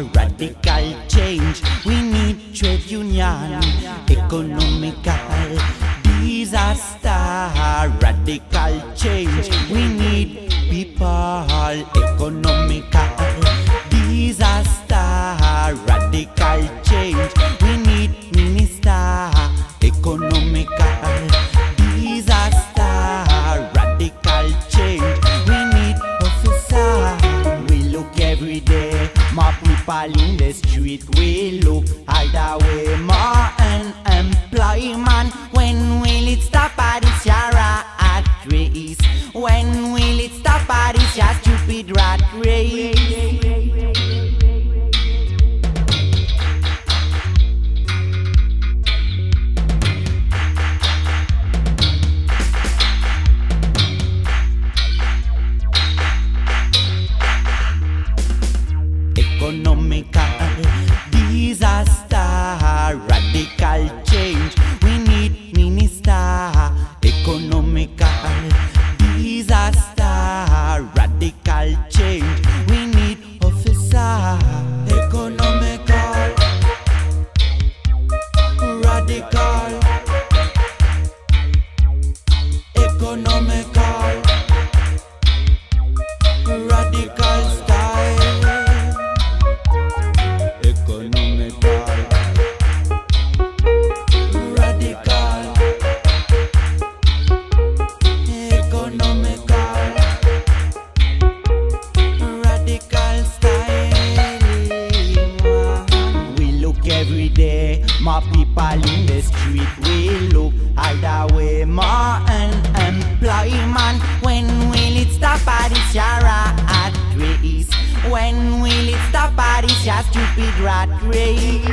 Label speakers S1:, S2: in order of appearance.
S1: radical change. We need trade union, economical disaster, radical change. We need people, economical disaster, radical change. We need minister, economical disaster, radical change. We need officer. We look every day, more people in the street. We look all the way, more unemployment. When will it stop at this rat race? When will it stop at this stupid rat race? Economical disaster, radical change. We need minister, economical disaster, radical change. We need officer, economical, radical, economical, radical style. Economical, radical, economical, radical style. We look every day, more people in the street. We look all the way, more unemployment. When will it stop at this rat race? When will it stop at this stupid rat race?